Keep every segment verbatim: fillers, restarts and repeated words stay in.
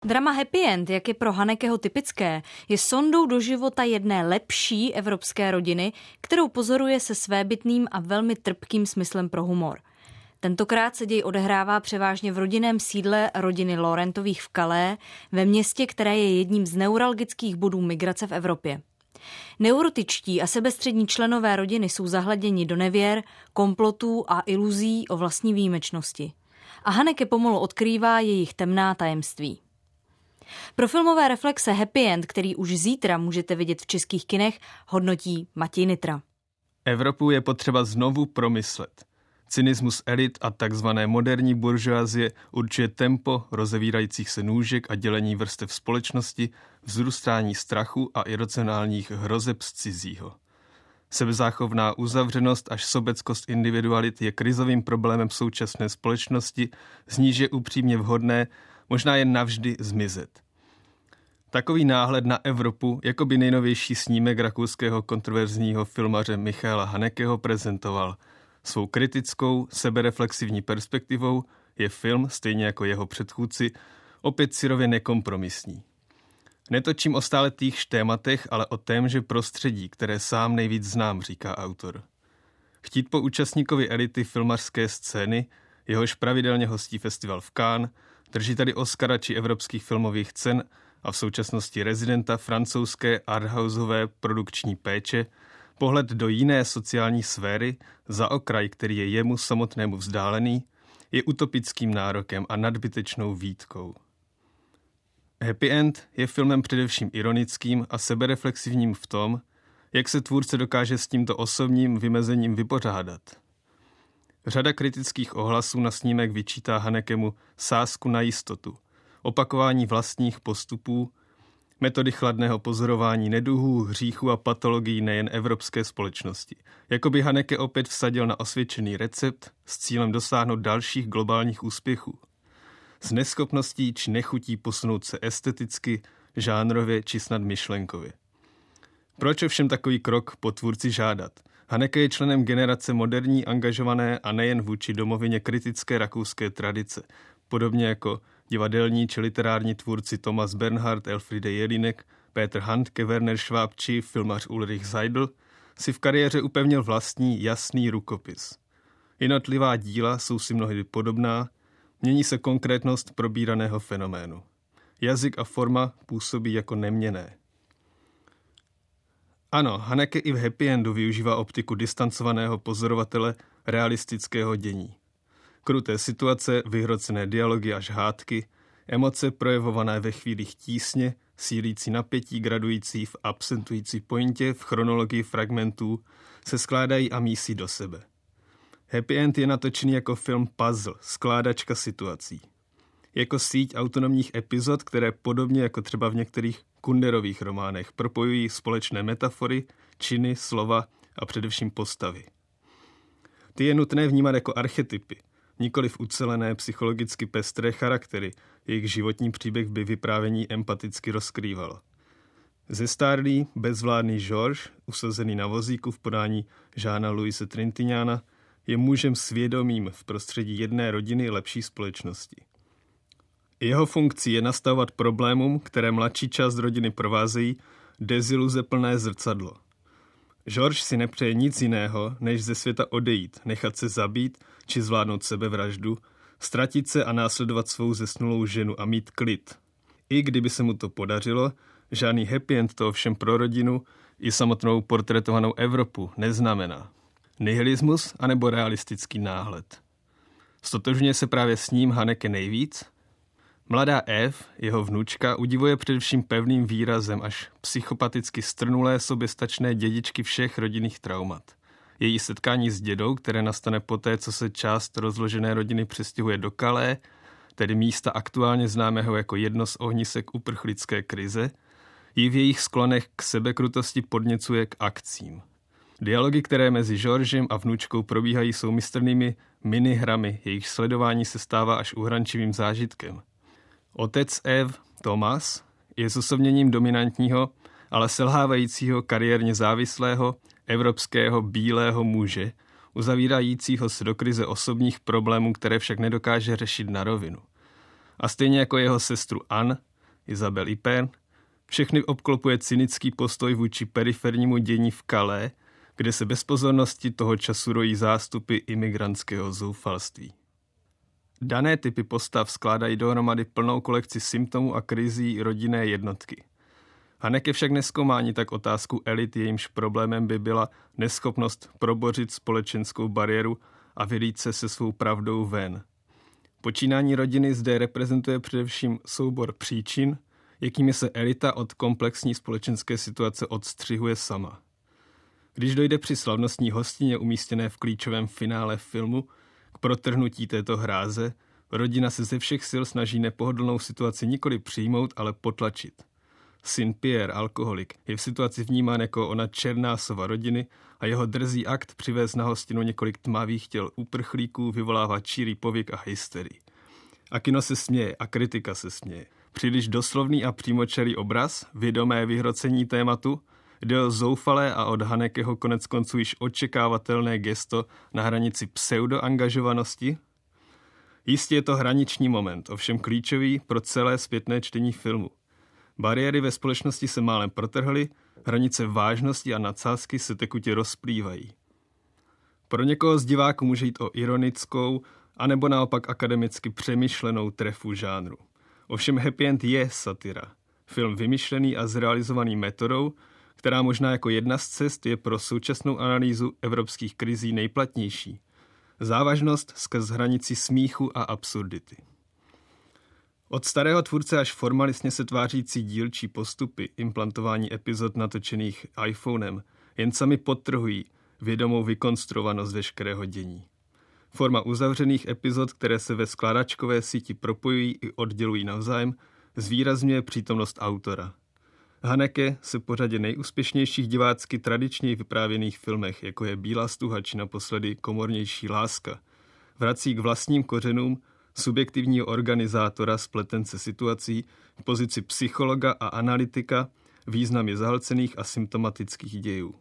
Drama Happy End, jak je pro Hanekeho typické, je sondou do života jedné lepší evropské rodiny, kterou pozoruje se svébytným a velmi trpkým smyslem pro humor. Tentokrát se děj odehrává převážně v rodinném sídle rodiny Laurentových v Calais, ve městě, které je jedním z neuralgických bodů migrace v Evropě. Neurotičtí a sebestřední členové rodiny jsou zahleděni do nevěr, komplotů a iluzí o vlastní výjimečnosti. A Haneke pomalu odkrývá jejich temná tajemství. Pro filmové reflexe Happy End, který už zítra můžete vidět v českých kinech, hodnotí Matěj Nitra. Evropu je potřeba znovu promyslet. Cynismus elit a takzvané moderní buržoazie určuje tempo rozevírajících se nůžek a dělení vrstev společnosti, vzrůstání strachu a iracionálních hrozeb z cizího. Sebezáchovná uzavřenost až sobeckost individualit je krizovým problémem současné společnosti, z níž je upřímně vhodné možná jen navždy zmizet. Takový náhled na Evropu, jako by nejnovější snímek rakouského kontroverzního filmaře Michaela Hanekeho prezentoval. Svou kritickou, sebereflexivní perspektivou je film, stejně jako jeho předchůdci, opět syrově nekompromisní. Netočím o stále týchž tématech, ale o témže prostředí, které sám nejvíc znám, říká autor. Chtít po účastníkovi elity filmařské scény, jehož pravidelně hostí festival v Cannes, drží tady Oscara či evropských filmových cen a v současnosti rezidenta francouzské arthouseové produkční péče, pohled do jiné sociální sféry, za okraj, který je jemu samotnému vzdálený, je utopickým nárokem a nadbytečnou výtkou. Happy End je filmem především ironickým a sebereflexivním v tom, jak se tvůrce dokáže s tímto osobním vymezením vypořádat. Řada kritických ohlasů na snímek vyčítá Hanekemu sázku na jistotu, opakování vlastních postupů, metody chladného pozorování neduhů, hříchů a patologií nejen evropské společnosti. Jakoby Haneke opět vsadil na osvědčený recept s cílem dosáhnout dalších globálních úspěchů. S neschopností či nechutí posunout se esteticky, žánrově či snad myšlenkově. Proč ovšem takový krok po tvůrci žádat? Haneke je členem generace moderní, angažované a nejen vůči domovině kritické rakouské tradice, podobně jako divadelní či literární tvůrci Thomas Bernhard, Elfriede Jelinek, Peter Handke, Werner Schwab či filmař Ulrich Seidel, si v kariéře upevnil vlastní jasný rukopis. Jednotlivá díla jsou si mnohdy podobná, mění se konkrétnost probíraného fenoménu. Jazyk a forma působí jako neměnné. Ano, Haneke i v Happy Endu využívá optiku distancovaného pozorovatele realistického dění. Kruté situace, vyhrocené dialogy až hádky, emoce projevované ve chvílích tísně, sílící napětí gradující v absentující pointě v chronologii fragmentů se skládají a mísí do sebe. Happy End je natočený jako film puzzle, skládačka situací. Jako síť autonomních epizod, které podobně jako třeba v některých Kunderových románech propojují společné metafory, činy, slova a především postavy. Ty je nutné vnímat jako archetypy, nikoliv ucelené psychologicky pestré charaktery, jejich životní příběh by vyprávění empaticky rozkrýval. Zestárlý, bezvládný Georges, usazený na vozíku v podání Jeana Louise Trintignana, je mužem svědomým v prostředí jedné rodiny lepší společnosti. Jeho funkcí je nastavovat problémům, které mladší část rodiny provázejí, deziluze plné zrcadlo. Georges si nepřeje nic jiného, než ze světa odejít, nechat se zabít či zvládnout sebevraždu, ztratit se a následovat svou zesnulou ženu a mít klid. I kdyby se mu to podařilo, žádný happy end to ovšem pro rodinu i samotnou portrétovanou Evropu neznamená. Nihilismus anebo realistický náhled. Stotožňuje se právě s ním Haneke nejvíc? Mladá Eve, jeho vnučka, udivuje především pevným výrazem až psychopaticky strnulé soběstačné dědičky všech rodinných traumat. Její setkání s dědou, které nastane poté, co se část rozložené rodiny přestěhuje do Calais, tedy místa aktuálně známého jako jedno z ohnisek uprchlické krize, ji v jejich sklonech k sebekrutosti podněcuje k akcím. Dialogy, které mezi Georgem a vnučkou probíhají, jsou mistrnými minihrami, jejich sledování se stává až uhrančivým zážitkem. Otec Eve, Thomas, je zosobněním dominantního, ale selhávajícího kariérně závislého, evropského bílého muže, uzavírajícího se do krize osobních problémů, které však nedokáže řešit na rovinu. A stejně jako jeho sestru Anne, Isabelle Huppert, všechny obklopuje cynický postoj vůči perifernímu dění v Calais, kde se bez pozornosti toho času rojí zástupy imigrantského zoufalství. Dané typy postav skládají dohromady plnou kolekci symptomů a krizí rodinné jednotky. Haneke však nezkoumá ani tak otázku elit, jejímž problémem by byla neschopnost probořit společenskou bariéru a vylít se se svou pravdou ven. Počínání rodiny zde reprezentuje především soubor příčin, jakými se elita od komplexní společenské situace odstřihuje sama. Když dojde při slavnostní hostině umístěné v klíčovém finále filmu k protrhnutí této hráze, rodina se ze všech sil snaží nepohodlnou situaci nikoli přijmout, ale potlačit. Syn Pierre, alkoholik, je v situaci vnímán jako ona černá sova rodiny a jeho drzý akt přivést na hostinu několik tmavých těl uprchlíků vyvolává čirý pověk a hysterii. A kino se směje a kritika se směje. Příliš doslovný a přímočarý obraz, vědomé vyhrocení tématu, jde o zoufalé a od Hanekeho konec konců již očekávatelné gesto na hranici pseudoangažovanosti. Jistě je to hraniční moment, ovšem klíčový pro celé zpětné čtení filmu. Bariéry ve společnosti se málem protrhly, hranice vážnosti a nadsázky se tekutě rozplývají. Pro někoho z diváků může jít o ironickou, anebo naopak akademicky přemýšlenou trefu žánru. Ovšem Happy End je satira. Film vymyšlený a zrealizovaný metodou, která možná jako jedna z cest je pro současnou analýzu evropských krizí nejplatnější. Závažnost skrz hranici smíchu a absurdity. Od starého tvůrce až formalistně se tvářící dílčí postupy implantování epizod natočených iPhonem jen sami podtrhují vědomou vykonstruovanost veškerého dění. Forma uzavřených epizod, které se ve skládačkové síti propojují i oddělují navzájem, zvýrazňuje přítomnost autora. Haneke se po řadě nejúspěšnějších divácky tradičně vyprávěných filmech, jako je Bílá stuha či naposledy Komornější láska, vrací k vlastním kořenům subjektivního organizátora spletence situací v pozici psychologa a analytika významně zahlcených a symptomatických dějů.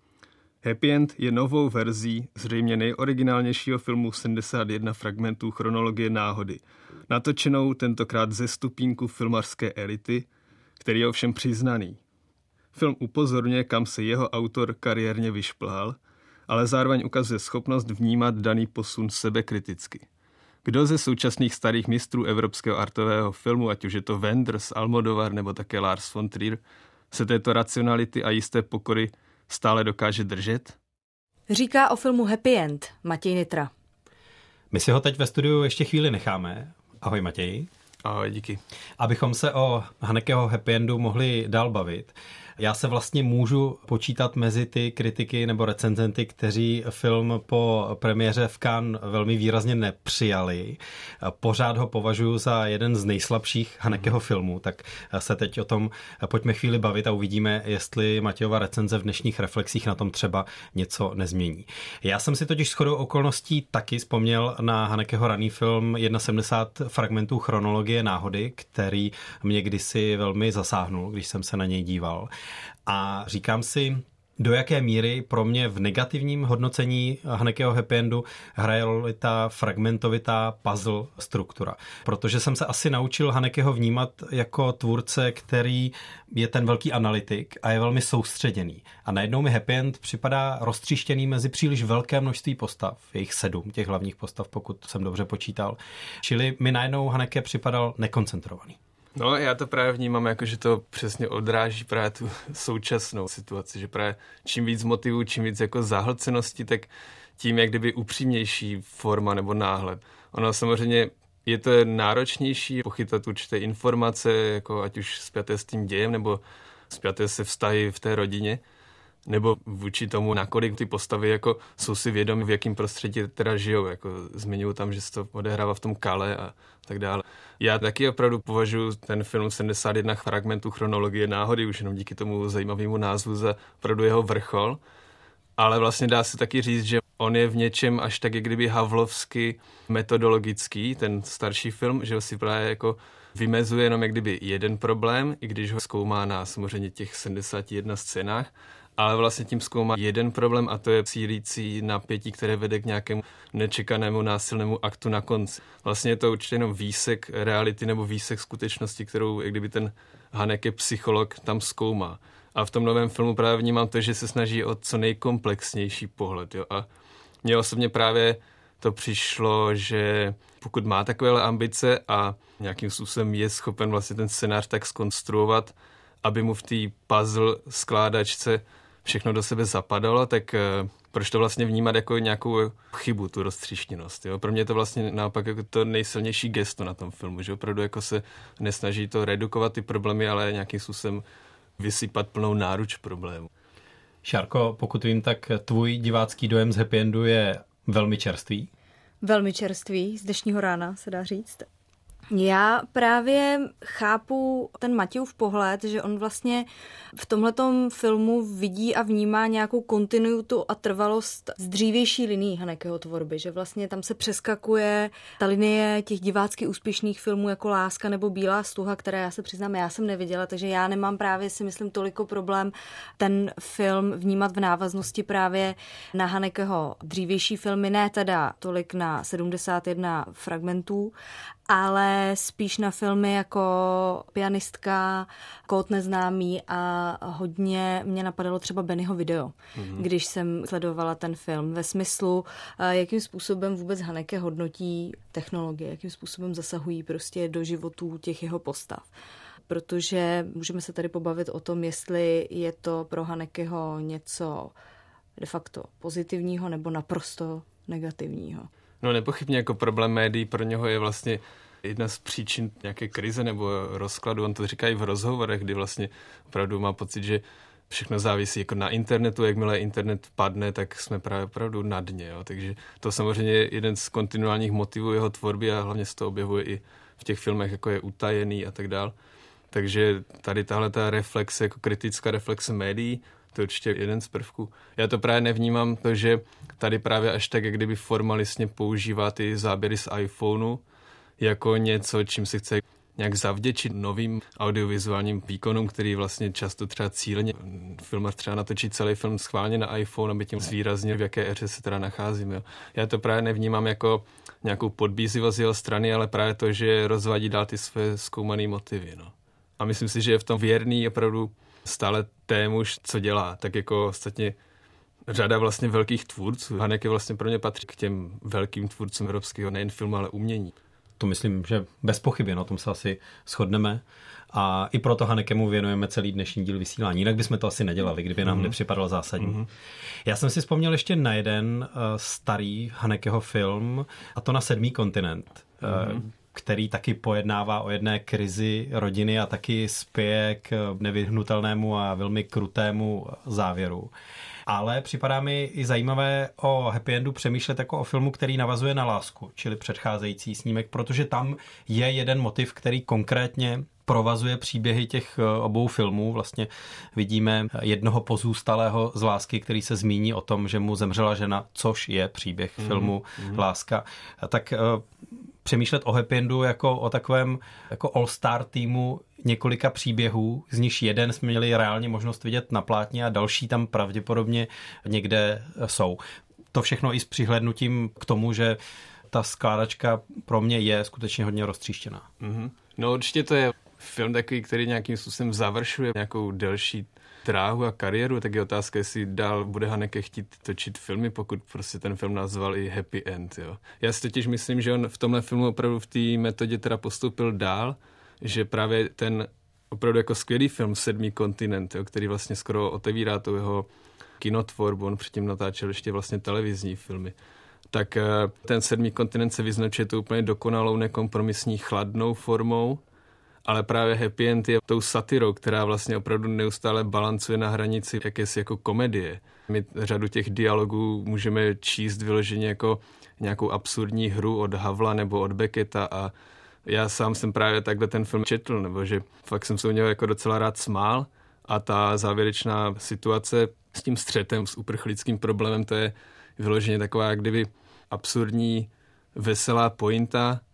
Happy End je novou verzí zřejmě nejoriginálnějšího filmu sedmdesát jedna fragmentů chronologie náhody, natočenou tentokrát ze stupínku filmařské elity, který je ovšem přiznaný. Film upozorňuje, kam se jeho autor kariérně vyšplhal, ale zároveň ukazuje schopnost vnímat daný posun sebekriticky. Kdo ze současných starých mistrů evropského artového filmu, ať už je to Wenders, Almodovar nebo také Lars von Trier, se této racionality a jisté pokory stále dokáže držet? Říká o filmu Happy End Matěj Nitra. My si ho teď ve studiu ještě chvíli necháme. Ahoj Matěj. Ahoj, díky. Abychom se o Hanekeho Happy Endu mohli dál bavit, já se vlastně můžu počítat mezi ty kritiky nebo recenzenty, kteří film po premiéře v Cannes velmi výrazně nepřijali. Pořád ho považuji za jeden z nejslabších Hanekeho filmů, tak se teď o tom pojďme chvíli bavit a uvidíme, jestli Matějova recenze v dnešních reflexích na tom třeba něco nezmění. Já jsem si totiž shodou okolností taky vzpomněl na Hanekeho raný film sedmdesát jedna fragmentů chronologie náhody, který mě kdysi velmi zasáhnul, když jsem se na něj díval. A říkám si, do jaké míry pro mě v negativním hodnocení Hanekeho Happy Endu hraje roli ta fragmentovitá puzzle struktura. Protože jsem se asi naučil Hanekeho vnímat jako tvůrce, který je ten velký analytik a je velmi soustředěný. A najednou mi Happy End připadá roztříštěný mezi příliš velké množství postav, jejich sedm těch hlavních postav, pokud jsem dobře počítal. Čili mi najednou Haneke připadal nekoncentrovaný. No, já to právě vnímám jako, že to přesně odráží právě tu současnou situaci, že právě čím víc motivů, čím víc jako zahlcenosti, tak tím jak kdyby upřímnější forma nebo náhled. Ono samozřejmě je to náročnější pochytat určité informace, jako ať už spjaté s tím dějem, nebo spjaté se vztahy v té rodině, nebo vůči tomu, nakolik ty postavy jako jsou si vědomi, v jakém prostředí teda žijou. Jako zmiňuji tam, že se to odehrává v tom Calais a tak dále. Já taky opravdu považuji ten film sedmdesát jedna fragmentů chronologie náhody, už jenom díky tomu zajímavému názvu, za opravdu jeho vrchol. Ale vlastně dá se taky říct, že on je v něčem až tak, jak kdyby havlovsky metodologický, ten starší film, že si právě jako vymezuje jenom jak kdyby jeden problém, i když ho zkoumá na samozřejmě těch sedmdesáti jedna scénách, ale vlastně tím zkoumá jeden problém a to je sílící napětí, které vede k nějakému nečekanému násilnému aktu na konci. Vlastně je to určitě jenom výsek reality nebo výsek skutečnosti, kterou, jak kdyby ten Haneke psycholog tam zkoumá. A v tom novém filmu právě vnímám to, že se snaží o co nejkomplexnější pohled. Jo? A mně osobně právě to přišlo, že pokud má takovéhle ambice a nějakým způsobem je schopen vlastně ten scénář tak zkonstruovat, aby mu v té puzzle skládačce všechno do sebe zapadalo, tak proč to vlastně vnímat jako nějakou chybu, tu roztříštěnost. Jo? Pro mě je to vlastně naopak jako to nejsilnější gesto na tom filmu, že opravdu jako se nesnaží to redukovat ty problémy, ale nějakým způsobem vysypat plnou náruč problémů. Šárko, pokud vím, tak tvůj divácký dojem z Happy Endu je velmi čerstvý. Velmi čerstvý, z dnešního rána se dá říct. Já právě chápu ten Matějův pohled, že on vlastně v tomhletom filmu vidí a vnímá nějakou kontinuitu a trvalost z dřívější linií Hanekeho tvorby, že vlastně tam se přeskakuje ta linie těch divácky úspěšných filmů jako Láska nebo Bílá stuha, které já se přiznám, já jsem neviděla, takže já nemám právě si myslím toliko problém ten film vnímat v návaznosti právě na Hanekeho dřívější filmy, ne teda tolik na sedmdesát jedna fragmentů, ale spíš na filmy jako Pianistka, Kód neznámý a hodně mě napadalo třeba Bennyho video, mm-hmm. když jsem sledovala ten film ve smyslu, jakým způsobem vůbec Haneke hodnotí technologie, jakým způsobem zasahují prostě do životů těch jeho postav. Protože můžeme se tady pobavit o tom, jestli je to pro Hanekeho něco de facto pozitivního nebo naprosto negativního. No nepochybně jako problém médií pro něho je vlastně jedna z příčin nějaké krize nebo rozkladu. On to říká i v rozhovorech, kdy vlastně opravdu má pocit, že všechno závisí jako na internetu. Jakmile internet padne, tak jsme právě opravdu na dně. Jo. Takže to samozřejmě je jeden z kontinuálních motivů jeho tvorby a hlavně se to objevuje i v těch filmech, jako je Utajený a tak dál. Takže tady tahle ta reflexe, jako kritická reflexe médií, to je určitě jeden z prvků. Já to právě nevnímám, to, že tady právě až tak, jak kdyby formalistně používá ty záběry z iPhoneu jako něco, čím se chce nějak zavděčit novým audiovizuálním výkonům, který vlastně často třeba cíleně filmař třeba natočí celý film schválně na iPhone, aby tím zvýraznil, v jaké éře se teda nacházíme. Jo. Já to právě nevnímám jako nějakou podbízivost z jeho strany, ale právě to, že rozvádí dál ty své zkoumané motivy. No. A myslím si, že je v tom věrný opravdu stále témuž, co dělá. Tak jako ostatně řada vlastně velkých tvůrců. Haneke vlastně pro mě patří k těm velkým tvůrcům evropského nejen filmu, ale umění. To myslím, že bez pochyby, no, tom se asi shodneme. A i proto Hanekemu věnujeme celý dnešní díl vysílání. Jinak bychom to asi nedělali, kdyby nám mm-hmm. nepřipadal zásadní. Mm-hmm. Já jsem si vzpomněl ještě na jeden uh, starý Hanekeho film, a to Na sedmý kontinent. Mm-hmm. Uh, který taky pojednává o jedné krizi rodiny a taky spěje k nevyhnutelnému a velmi krutému závěru. Ale připadá mi i zajímavé o Happy Endu přemýšlet jako o filmu, který navazuje na Lásku, čili předcházející snímek, protože tam je jeden motiv, který konkrétně provazuje příběhy těch obou filmů. Vlastně vidíme jednoho pozůstalého z Lásky, který se zmíní o tom, že mu zemřela žena, což je příběh mm, filmu mm. Láska. Tak přemýšlet o Happy Endu jako o takovém jako all-star týmu několika příběhů, z nichž jeden jsme měli reálně možnost vidět na plátně a další tam pravděpodobně někde jsou. To všechno i s přihlédnutím k tomu, že ta skládačka pro mě je skutečně hodně roztříštěná. Mm-hmm. No určitě to je film takový, který nějakým způsobem završuje nějakou delší dráhu a kariéru, tak je otázka, jestli dál bude Haneke chtít točit filmy, pokud prostě ten film nazval i Happy End. Jo. Já si totiž myslím, že on v tomhle filmu opravdu v té metodě teda postoupil dál, že právě ten opravdu jako skvělý film Sedmý kontinent, jo, který vlastně skoro otevírá tu jeho kinotvorbu, on předtím natáčel ještě vlastně televizní filmy, tak ten Sedmý kontinent se vyznačuje tu úplně dokonalou, nekompromisní, chladnou formou, ale právě Happy End je tou satirou, která vlastně opravdu neustále balancuje na hranici jakési jako komedie. My řadu těch dialogů můžeme číst vyloženě jako nějakou absurdní hru od Havla nebo od Becketa a já sám jsem právě takhle ten film četl, nebo že fakt jsem se u něho jako docela rád smál a ta závěrečná situace s tím střetem, s uprchlickým problémem, to je vyloženě taková jak kdyby absurdní, veselá pointa,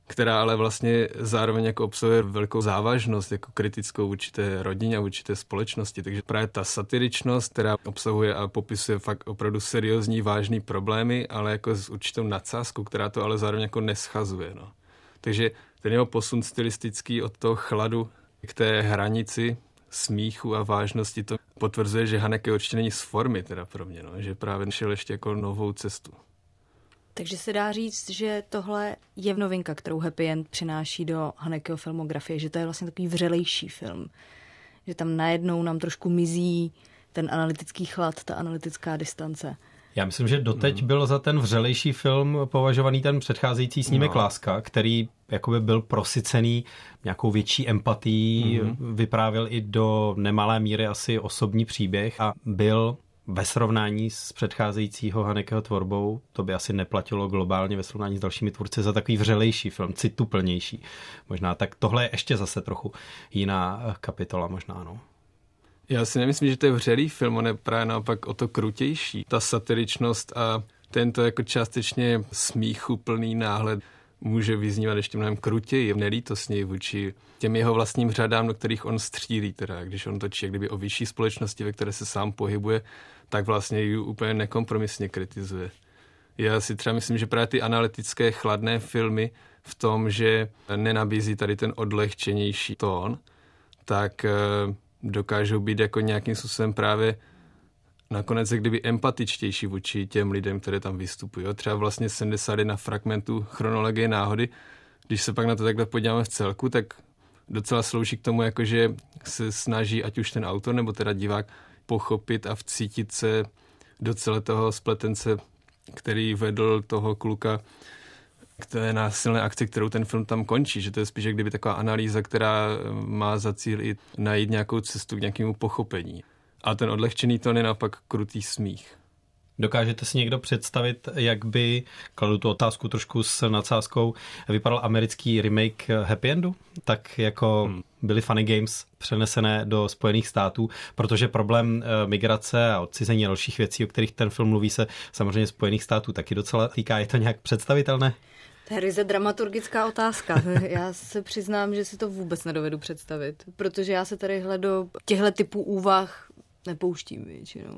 která ale vlastně zároveň jako obsahuje velkou závažnost, jako kritickou vůči té rodině a vůči té společnosti. Takže právě ta satiričnost, která obsahuje a popisuje fakt opravdu seriózní, vážný problémy, ale jako s určitou nadsázkou, která to ale zároveň jako neschazuje. No. Takže ten jeho posun stylistický od toho chladu k té hranici smíchu a vážnosti, to potvrzuje, že Haneke určitě není z formy teda pro mě, no, že právě šel ještě jako novou cestu. Takže se dá říct, že tohle je novinka, kterou Happy End přináší do Hanekeho filmografie, že to je vlastně takový vřelejší film. Že tam najednou nám trošku mizí ten analytický chlad, ta analytická distance. Já myslím, že doteď hmm. byl za ten vřelejší film považovaný ten předcházející snímek no. Láska, který jakoby byl prosycený nějakou větší empatií, hmm. vyprávěl i do nemalé míry asi osobní příběh a byl ve srovnání s předcházejícího Hanekeho tvorbou, to by asi neplatilo globálně ve srovnání s dalšími tvůrci, za takový vřelejší film, cituplnější. Možná tak tohle je ještě zase trochu jiná kapitola možná, no. Já si nemyslím, že to je vřelý film, on je právě naopak o to krutější. Ta satiričnost a tento jako částečně smíchuplný náhled může vyznívat ještě mnohem krutěji, nelítostněji vůči těm jeho vlastním řadám, do kterých on střílí. Teda, když on točí jak kdyby o vyšší společnosti, ve které se sám pohybuje, tak vlastně ji úplně nekompromisně kritizuje. Já si třeba myslím, že právě ty analytické chladné filmy v tom, že nenabízí tady ten odlehčenější tón, tak dokážou být jako nějakým způsobem právě nakonec jak kdyby empatičtější vůči těm lidem, které tam vystupují. Třeba vlastně sedmdesát jedna fragmentů chronologie náhody. Když se pak na to takhle podíváme v celku, tak docela slouží k tomu, jakože se snaží ať už ten autor nebo teda divák pochopit a vcítit se do celé toho spletence, který vedl toho kluka k té násilné akci, kterou ten film tam končí. Že to je spíš jak kdyby taková analýza, která má za cíl i najít nějakou cestu k nějakému pochopení. A ten odlehčený tón je naopak krutý smích. Dokážete si někdo představit, jak by, kladu tu otázku trošku s nadsázkou, vypadal americký remake Happy Endu? Tak jako hmm. byly Funny Games přenesené do Spojených států, protože problém migrace a odcizení a dalších věcí, o kterých ten film mluví, se samozřejmě Spojených států taky docela týká. Je to nějak představitelné? To je ryze dramaturgická otázka. Já se přiznám, že si to vůbec nedovedu představit, protože já se tady do těchto typů úvah nepouštím většinou.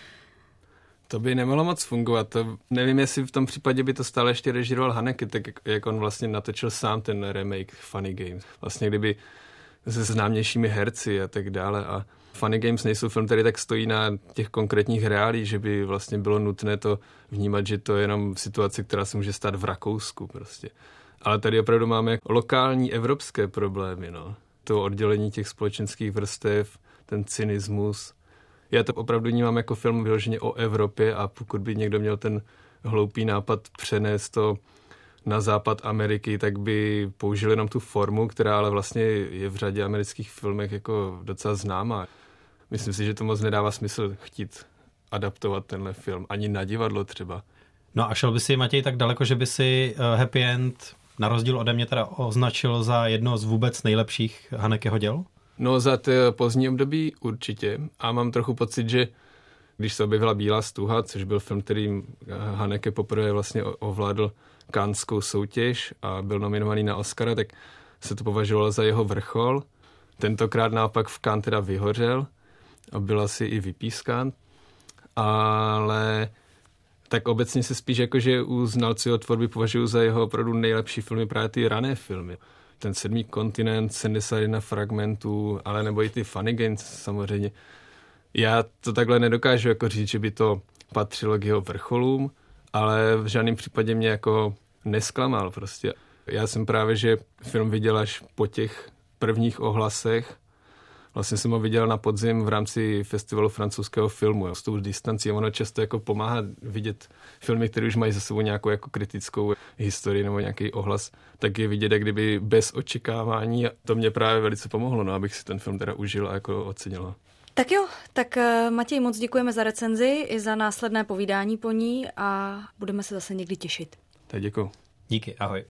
To by nemohlo moc fungovat. To nevím, jestli v tom případě by to stále ještě režíroval Haneke, tak jak on vlastně natočil sám ten remake Funny Games. Vlastně kdyby se známějšími herci a tak dále. A Funny Games nejsou film, který tak stojí na těch konkrétních reálích, že by vlastně bylo nutné to vnímat, že to je jenom situace, která se může stát v Rakousku prostě. Ale tady opravdu máme lokální evropské problémy, no. To oddělení těch společenských vrstev, ten cynismus. Já to opravdu vnímám jako film vyloženě o Evropě a pokud by někdo měl ten hloupý nápad přenést to na západ Ameriky, tak by použil jenom tu formu, která ale vlastně je v řadě amerických filmech jako docela známá. Myslím si, že to moc nedává smysl chtít adaptovat tenhle film, ani na divadlo třeba. No a šel by si, Matěj, tak daleko, že by si Happy End na rozdíl ode mě teda označil za jedno z vůbec nejlepších Hanekeho děl? No za to pozdní období určitě a mám trochu pocit, že když se objevila Bílá stuha, což byl film, který Haneke poprvé vlastně ovládl Canneskou soutěž a byl nominovaný na Oscara, tak se to považovalo za jeho vrchol. Tentokrát naopak v Cannes teda vyhořel a byl asi i vypískán, ale tak obecně se spíš jakože u znalců jeho tvorby považuji za jeho opravdu nejlepší filmy právě ty rané filmy. Ten Sedmý kontinent, sedmdesát jedna fragmentů, ale nebo i ty Funny Games samozřejmě. Já to takhle nedokážu jako říct, že by to patřilo k jeho vrcholům, ale v žádném případě mě jako nesklamal prostě. Já jsem právě, že film viděl až po těch prvních ohlasech. Vlastně jsem ho viděl na podzim v rámci festivalu francouzského filmu. Jo. S tou distancí ono často jako pomáhá vidět filmy, které už mají za sebou nějakou jako kritickou historii nebo nějaký ohlas, tak je vidět jak kdyby bez očekávání a to mě právě velice pomohlo, no, abych si ten film teda užil a jako ocenil. Tak jo, tak Matěj, moc děkujeme za recenzi i za následné povídání po ní a budeme se zase někdy těšit. Tak děkuju. Díky, ahoj.